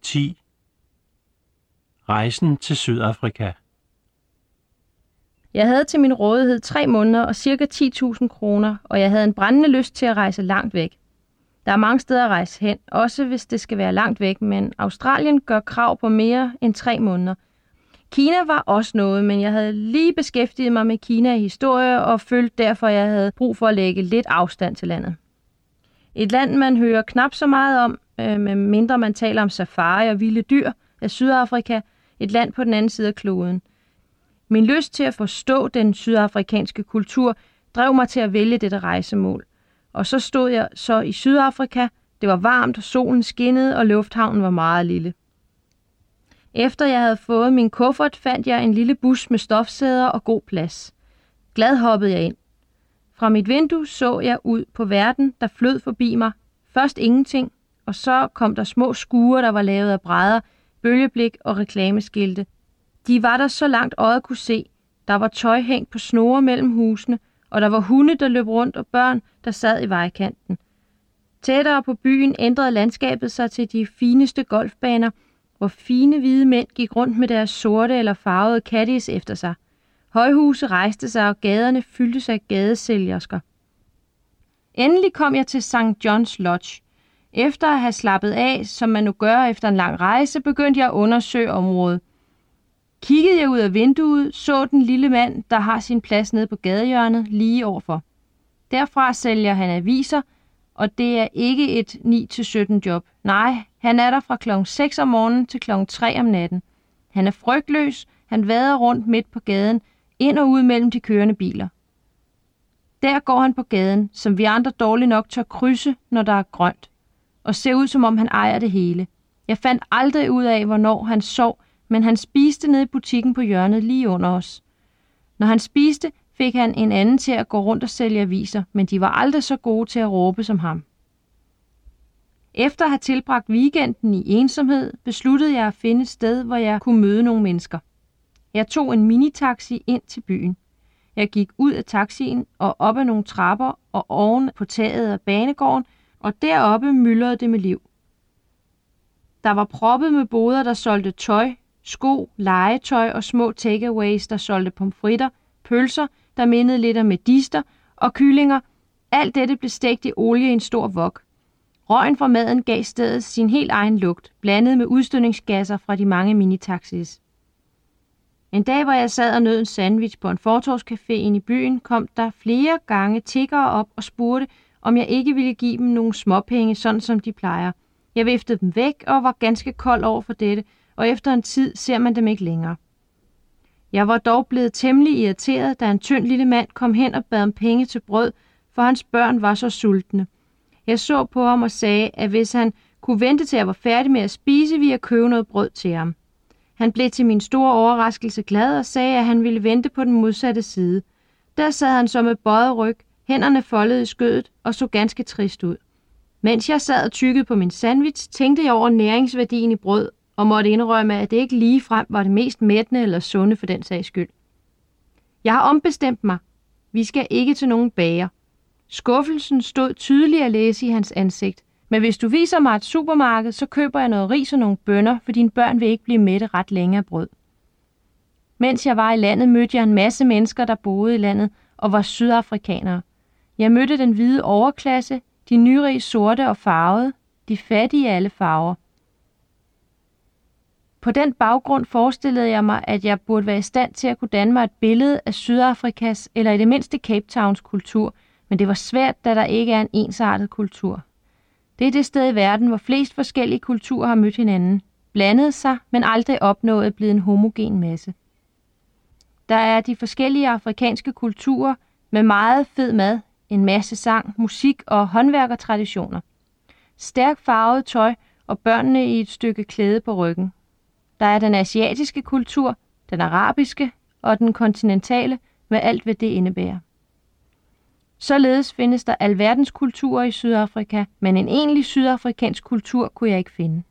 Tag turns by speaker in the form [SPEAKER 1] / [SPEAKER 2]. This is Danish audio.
[SPEAKER 1] 10. Rejsen til Sydafrika.
[SPEAKER 2] Jeg havde til min rådighed 3 måneder og ca. 10.000 kroner, og jeg havde en brændende lyst til at rejse langt væk. Der er mange steder at rejse hen, også hvis det skal være langt væk, men Australien gør krav på mere end 3 måneder. Kina var også noget, men jeg havde lige beskæftiget mig med Kina i historie og følte derfor, at jeg havde brug for at lægge lidt afstand til landet. Et land, man hører knap så meget om, med mindre man taler om safari og vilde dyr, er Sydafrika, et land på den anden side af kloden. Min lyst til at forstå den sydafrikanske kultur drev mig til at vælge dette rejsemål. Og så stod jeg så i Sydafrika, det var varmt, og solen skinnede, og lufthavnen var meget lille. Efter jeg havde fået min kuffert, fandt jeg en lille bus med stofsæder og god plads. Glad hoppede jeg ind. Fra mit vindue så jeg ud på verden, der flød forbi mig. Først ingenting, og så kom der små skure, der var lavet af brædder, bølgeblik og reklameskilte. De var der så langt øjet kunne se. Der var tøj hængt på snore mellem husene, og der var hunde, der løb rundt, og børn, der sad i vejkanten. Tættere på byen ændrede landskabet sig til de fineste golfbaner, hvor fine hvide mænd gik rundt med deres sorte eller farvede caddies efter sig. Højhuse rejste sig, og gaderne fyldtes af gadesælgersker. Endelig kom jeg til St. John's Lodge. Efter at have slappet af, som man nu gør efter en lang rejse, begyndte jeg at undersøge området. Kiggede jeg ud af vinduet, så den lille mand, der har sin plads nede på gadehjørnet, lige overfor. Derfra sælger han aviser, og det er ikke et 9-17 job. Nej, han er der fra klokken 6 om morgenen til klokken 3 om natten. Han er frygtløs, han vader rundt midt på gaden, ind og ud mellem de kørende biler. Der går han på gaden, som vi andre dårligt nok tør krydse, når der er grønt, og ser ud som om han ejer det hele. Jeg fandt aldrig ud af, hvornår han sov, men han spiste nede i butikken på hjørnet lige under os. Når han spiste, fik han en anden til at gå rundt og sælge aviser, men de var aldrig så gode til at råbe som ham. Efter at have tilbragt weekenden i ensomhed, besluttede jeg at finde et sted, hvor jeg kunne møde nogle mennesker. Jeg tog en minitaxi ind til byen. Jeg gik ud af taxien og op ad nogle trapper og oven på taget af banegården, og deroppe myldrede det med liv. Der var proppet med boder, der solgte tøj, sko, legetøj og små takeaways, der solgte pomfritter, pølser, der mindede lidt om medister og kyllinger. Alt dette blev stegt i olie i en stor wok. Røgen fra maden gav stedet sin helt egen lugt, blandet med udstødningsgasser fra de mange minitaxis. En dag, hvor jeg sad og nød en sandwich på en fortovscafé inde i byen, kom der flere gange tiggere op og spurgte, om jeg ikke ville give dem nogle småpenge, sådan som de plejer. Jeg viftede dem væk og var ganske kold over for dette, og efter en tid ser man dem ikke længere. Jeg var dog blevet temmelig irriteret, da en tynd lille mand kom hen og bad om penge til brød, for hans børn var så sultne. Jeg så på ham og sagde, at hvis han kunne vente til jeg var færdig med at spise, ville jeg købe noget brød til ham. Han blev til min store overraskelse glad og sagde, at han ville vente på den modsatte side. Der sad han så med bøjet ryg, hænderne foldet i skødet og så ganske trist ud. Mens jeg sad og tyggede på min sandwich, tænkte jeg over næringsværdien i brød og måtte indrømme, at det ikke ligefrem var det mest mættende eller sunde for den sags skyld. Jeg har ombestemt mig. Vi skal ikke til nogen bager. Skuffelsen stod tydeligt at læse i hans ansigt. Men hvis du viser mig et supermarked, så køber jeg noget ris og nogle bønner, for dine børn vil ikke blive mætte ret længe af brød. Mens jeg var i landet, mødte jeg en masse mennesker, der boede i landet og var sydafrikanere. Jeg mødte den hvide overklasse, de nyrige sorte og farvede, de fattige af alle farver. På den baggrund forestillede jeg mig, at jeg burde være i stand til at kunne danne mig et billede af Sydafrikas eller i det mindste Cape Towns kultur, men det var svært, da der ikke er en ensartet kultur. Det er det sted i verden, hvor flest forskellige kulturer har mødt hinanden, blandet sig, men aldrig opnået at blive en homogen masse. Der er de forskellige afrikanske kulturer med meget fed mad, en masse sang, musik og håndværkertraditioner. Stærkt farvet tøj og børnene i et stykke klæde på ryggen. Der er den asiatiske kultur, den arabiske og den kontinentale med alt, hvad det indebærer. Således findes der alverdens kulturer i Sydafrika, men en egentlig sydafrikansk kultur kunne jeg ikke finde.